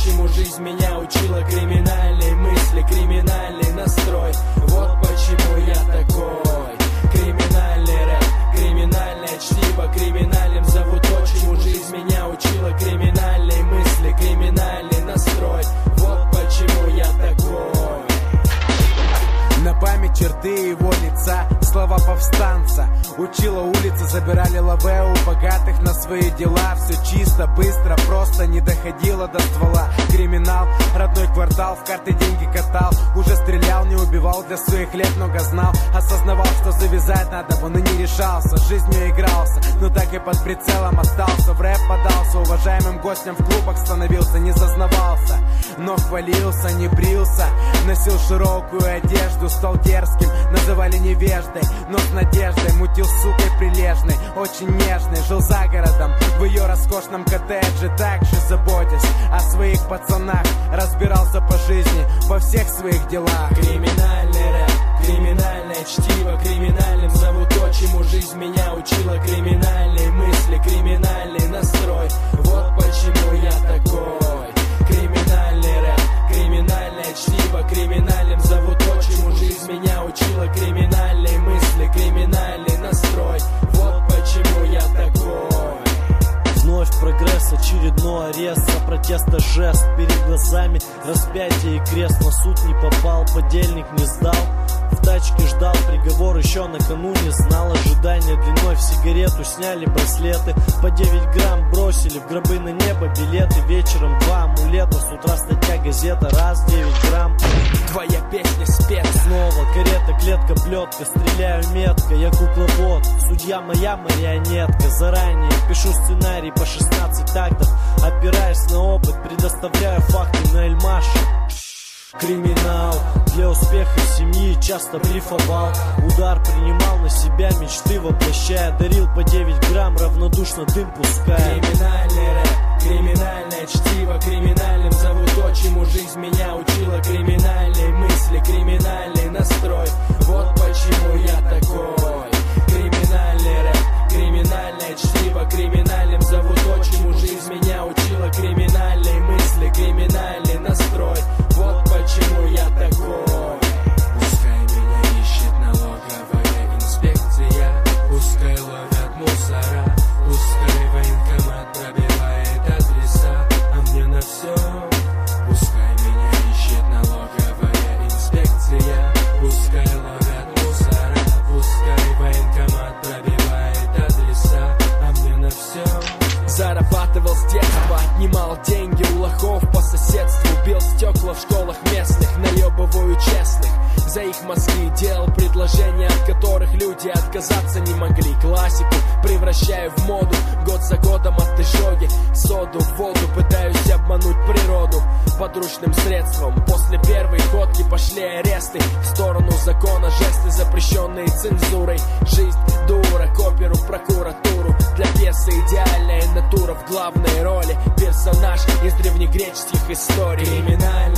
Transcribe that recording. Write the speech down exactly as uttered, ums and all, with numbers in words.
чему жизнь меня учила. Криминальные мысли, криминальный настрой. Вот почему я такой. Криминальный рэп, криминальное чтиво. Криминальным зовут то, чему жизнь меня учила. Криминальные мысли, криминальный настрой. Вот почему я такой. На память черты его лица, слова повстанца. Учила улицы, забирали лаве у богатых на свои дела. Все чисто, быстро, просто не доходило до ствола. Криминал, родной квартал, в карты деньги катал. Уже стрелял, не убивал, для своих лет много знал. Осознавал, что завязать надо, он и не решался. Жизнью игрался, но так и под прицелом остался. В рэп подался, уважаемым гостем в клубах становился. Не зазнавался, но хвалился, не брился. Носил широкую одежду, стал дерзким, называли невеждой, но с надеждой. Мутил с сукой прилежной, очень нежной. Жил за городом, в ее роскошном коттедже. Так же заботясь о своих пацанах. Разбирался по жизни, во всех своих делах. Криминальный рэп, криминальное чтиво. Криминальным зовут то, чему жизнь меня учила. Криминальные мысли, криминальный настрой. Вот почему я такой. Криминальный рэп, криминальное чтиво. Криминальным зовут то, чему жизнь меня учила. Криминальные мысли, криминальный настрой. Вот почему я такой. Вновь прогресс, очередной арест. За протеста жест, перед глазами распятие и крест. На суд не попал, подельник не сдал. В тачке ждал, приговор еще накануне знал. Ожидание длиной в сигарету, сняли браслеты. По девять грамм бросили в гробы на небо билеты. Вечером два амулета, с утра статья газета. Раз, девять грамм. Твоя песня спета. Снова карета, клетка, плетка. Стреляю метко, я кукловод. Судья моя марионетка. Заранее пишу сценарий по шестнадцать тактов. Опираясь на опыт, предоставляю факты на Эльмаше. Криминал для успеха семьи часто блефовал. Удар принимал на себя, мечты воплощая. Дарил по девять грамм, равнодушно дым пуская. Криминальный рэп, криминальное чтиво. Криминальным зовут то, чему жизнь меня учила. Криминальные мысли, криминальный настрой. Вот почему я такой. Криминальный рэп, криминальное чтиво. Криминальным зовут то, чему жизнь меня учила. Криминальные мысли, криминальный настрой. Вот почему я такой. Пускай меня ищет налоговая инспекция. Пускай ловят мусора. Пускай военкомат пробивает адреса. А мне на все. Пускай меня ищет налоговая инспекция. Пускай ловят мусора. Пускай военкомат пробивает адреса. А мне на все. Зарабатывал с детства, отнимал деньги у лохов по соседству. Бил стекла в школах местных, наебываю честных. За их мозги делал предложения, от которых люди отказаться не могли. Классику превращаю в моду, год за годом от изжоги. Соду в воду, пытаюсь обмануть природу подручным средством. После первой ходки пошли аресты. В сторону закона жесты, запрещенные цензурой. Жизнь дура, коперу прокуратуру. Для пьесы идеальная натура в главной роли. Персонаж из древнегреческих историй. Криминальный